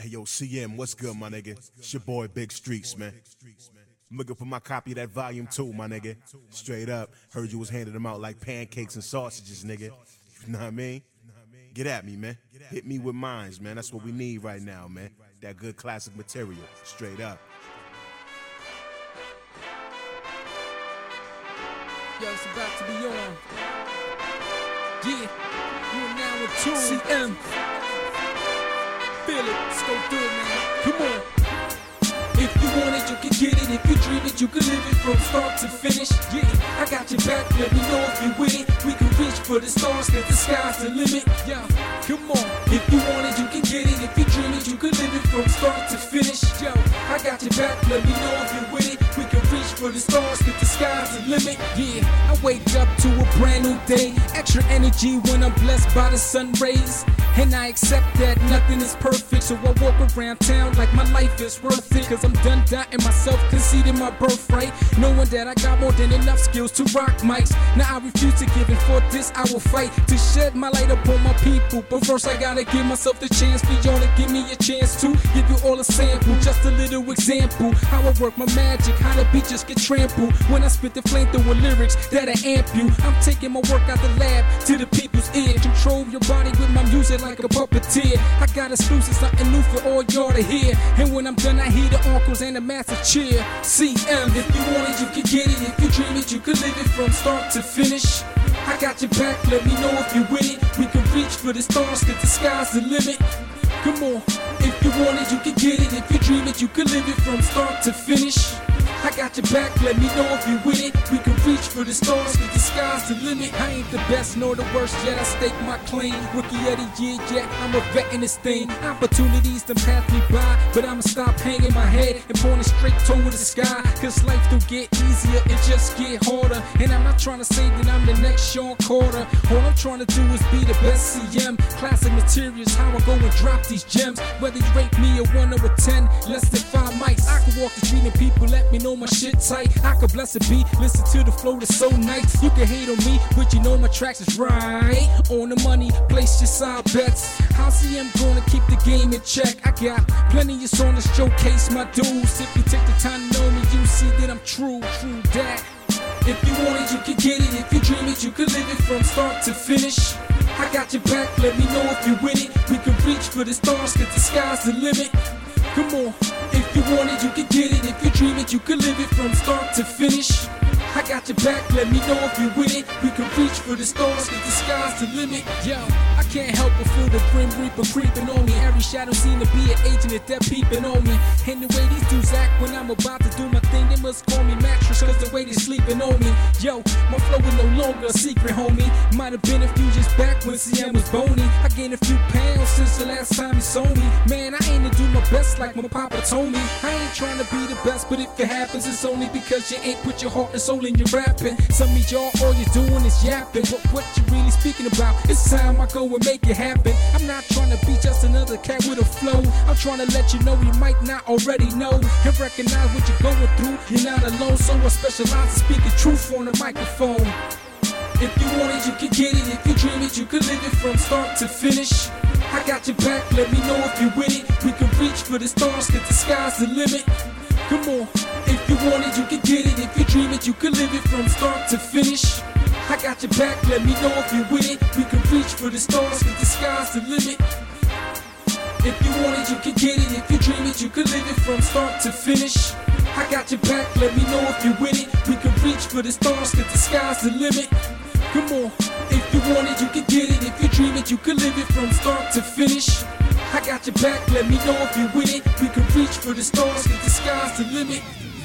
Hey yo, CM, what's good, my nigga? It's your boy Big Streets, man. I'm looking for my copy of that volume 2, my nigga. Straight up, heard you was handing them out like pancakes and sausages, nigga. You know what I mean? Get at me, man. Hit me with mines, man. That's what we need right now, man. That good classic material, straight up. Yo, it's about to be on. Yeah, you are now in tune. CM. Feel it, let's go through it, man. Come on. If you want it, you can get it. If you dream it, you can live it from start to finish. Yeah, I got your back, let me know if you with it. We can reach for the stars, cause the sky's the limit. Yeah, come on. If you want it, you can get it. If you dream it, you can live it from start to finish. Yo, I got your back, let me know if you with it. We can reach for the stars, cause the sky's the limit. Yeah, I wake up to a brand new day. Extra energy when I'm blessed by the sun rays. And I accept that nothing is perfect, so I walk around town like my life is worth it. Cause I'm done doubting myself, conceding my birthright, knowing that I got more than enough skills to rock mics. Now I refuse to give in, for this I will fight to shed my light upon my people. But first I gotta give myself the chance for y'all to give me a chance to give you all a sample, just a little example. How I work my magic, how the beat just get trampled. When I spit the flamethrower lyrics that'll amp you, I'm taking my work out the lab to the people's ear. Control your body with my music like a puppeteer. I got exclusive, something new for all y'all to hear. And when I'm done, I hear the uncles and the massive cheer. CM, if you want it, you can get it. If you dream it, you can live it from start to finish. I got your back, let me know if you with it. We can reach for the stars, cause the sky's the limit. Come on, if you want it, you can get it. If you dream it, you can live it from start to finish. I got your back, let me know if you with it. We can reach for the stars, cause the sky's the limit. I ain't the best nor the worst, yet I stake my claim. Rookie of the year, yeah, I'm a vet in this thing. Opportunities to pass me by, but I'ma stop hanging my head and pointing straight toward the sky. Cause life don't get easier, it just get harder. And I'm not trying to say that I'm the next Sean Carter. All I'm trying to do is be the best CM. Classic materials, how I go and drop these gems. Whether you rate me a 1 or a 10, less than 5 mics. I can walk the street and people let me know my shit tight. I could bless a beat, listen to the flow that's so nice. You can hate on me, but you know my tracks is right. On the money, place your side bets. How CM gonna keep the game in check? I got plenty of songs to showcase my dudes. If you take the time to know me, you see that I'm true that. If you want it, you can get it. If you dream it, you can live it from start to finish. I got your back, let me know if you with it. We can reach for the stars, cause the sky's the limit. Come on, if you want it, you can get it. If you dream it, you can live it from start to finish. I got your back, let me know if you with it. We can reach for the stars, cause the sky's the limit. Yo, I can't help but feel the Grim Reaper creeping on me. Every shadow seem to be an agent if they're peeping on me. And the way these dudes act when I'm about to do my thing, they must call me mattress, cause the way they sleeping on me. Yo, my flow is no longer a secret, homie. Might have been a few years back when CM was bony. I gained a few pounds since the last time he saw me. Man, I aim to do my best like my papa told me. I ain't trying to be the best, but if it happens, it's only because you ain't put your heart and soul in your rapping. Some of y'all, all you're doing is yapping, but what you really speaking about? It's time I go and make it happen. I'm not trying to be just another cat with a flow. I'm trying to let you know you might not already know and recognize what you're going through. You're not alone, so I specialize in speaking truth on the microphone. If you want it, you can get it. If you dream it, you can live it from start to finish. I got your back, let me know if you with it. We can reach for the stars, cause the sky's the limit. Come on, if you want it, you can get it. If you dream it, you can live it from start to finish. I got your back, let me know if you with it. We can reach for the stars, cause the sky's the limit. If you want it, you can get it. If you dream it, you can live it from start to finish. I got your back, let me know if you with it. We can reach for the stars, cause the sky's the limit. Come on, if you want it, you can get it. If you dream it, you can live it from start to finish. I got your back, let me know if you with it. We can reach for the stars, cause the sky's the limit.